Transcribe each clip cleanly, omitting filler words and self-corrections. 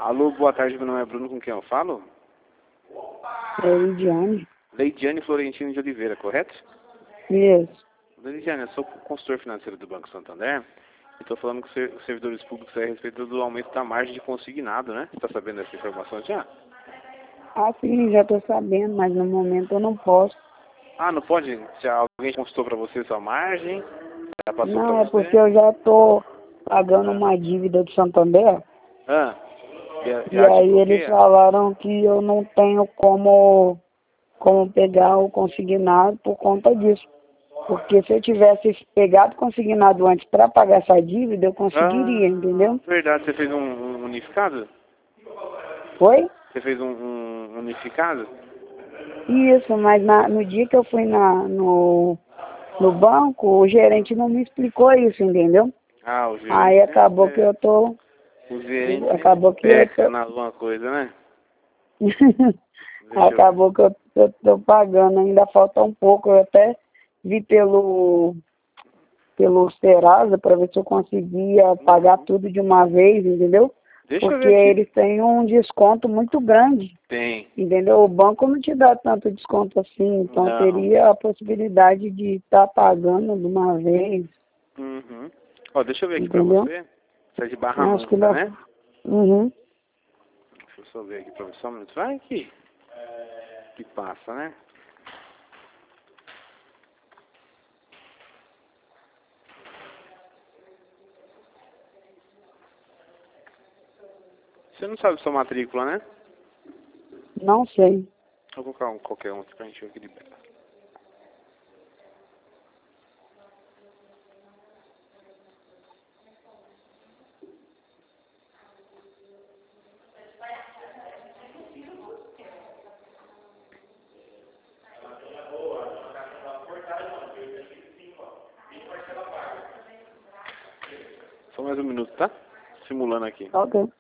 Alô, boa tarde, meu nome é Bruno, com quem eu falo? É Lidiane. Leidiane Florentino de Oliveira, correto? Isso. Leidiane, eu sou consultor financeiro do Banco Santander e estou falando com os servidores públicos a respeito do aumento da margem de consignado, né? Você está sabendo dessa informação já? Ah, sim, já tô sabendo, mas no momento eu não posso. Ah, não pode? Já alguém consultou para você sua margem? Já passou para Não, é porque você? eu já tô pagando Ah, uma dívida do Santander ah. E e ela te aí eles bloqueia? falaram que eu não tenho como pegar o consignado por conta disso. Porque se eu tivesse pegado o consignado antes para pagar essa dívida, eu conseguiria, Ah, entendeu? verdade, você fez um unificado? Foi? Você fez um unificado? Isso, mas no dia que eu fui no banco, o gerente não me explicou isso, entendeu? Ah, o gerente Aí acabou que sempre, eu tô. o gerente sempre Acabou que eu peca tô. na alguma coisa, né? Deixa eu ver. Acabou que eu tô pagando, ainda falta um pouco. Eu até vi pelo Serasa para ver se eu conseguia pagar Uhum. tudo de uma vez, entendeu? Deixa eu ver Porque aqui. eles têm um desconto muito grande, Tem. entendeu? O banco não te dá tanto desconto assim, então Não. teria a possibilidade de estar pagando de uma vez, Uhum. Ó, deixa eu ver aqui pra entendeu? você. Você é de Barra Eu acho que Mansa, dá. né? Uhum. Deixa eu só ver aqui pra você. Só um minuto. Vai aqui. Que passa, né? Você não sabe sua matrícula, né? Não sei. Vou colocar qualquer um aqui pra gente ver que libera. Só mais um minuto, tá? Simulando aqui. Ok.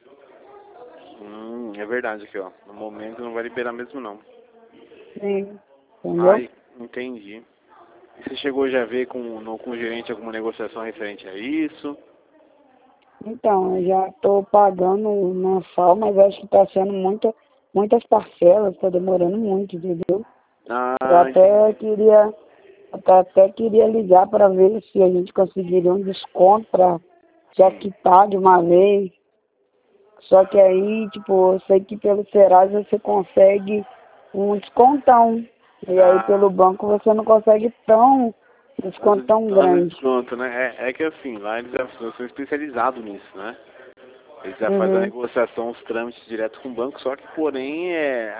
É verdade aqui, ó. No momento não vai liberar mesmo, não. Sim. Entendeu? Ai, entendi. E você chegou já a ver com o gerente alguma negociação referente a isso? Então, eu já estou pagando mensal, mas acho que está sendo muitas parcelas, está demorando muito, entendeu? Eu Ah, entendi. até queria ligar para ver se a gente conseguiria um desconto para já Hum. quitar de uma vez. Só que aí, tipo, eu sei que pelo Serasa você consegue um descontão. E aí pelo Ah, banco você não consegue desconto tão dando grande. desconto, né? É que assim, lá eles já são especializados nisso, né? Eles já fazem a Uhum, negociação, os trâmites direto com o banco, só que porém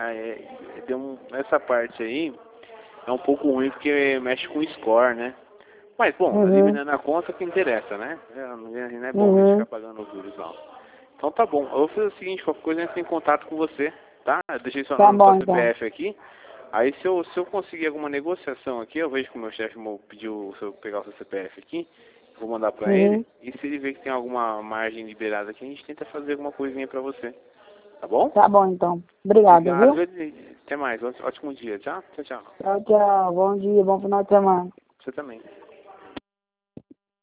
essa parte aí é um pouco ruim porque mexe com o score, né? Mas bom, uhum, eliminando a conta que interessa, né? Não é bom a gente ficar uhum. pagando os juros não. Então tá bom, eu vou fazer o seguinte, qualquer coisa entra em contato com você, tá? Eu deixei seu Tá nome e bom sua então. CPF aqui. Aí se eu conseguir alguma negociação aqui, eu vejo que o meu chefe pediu se eu pegar o seu CPF aqui, vou mandar pra ele, Uhum. e se ele ver que tem alguma margem liberada aqui, a gente tenta fazer alguma coisinha pra você, tá bom? Tá bom então. Obrigada, Obrigado, viu? viu? Até mais, ótimo dia, tchau, tchau, tchau. Tchau, tchau. Bom dia, bom final de semana. Você também.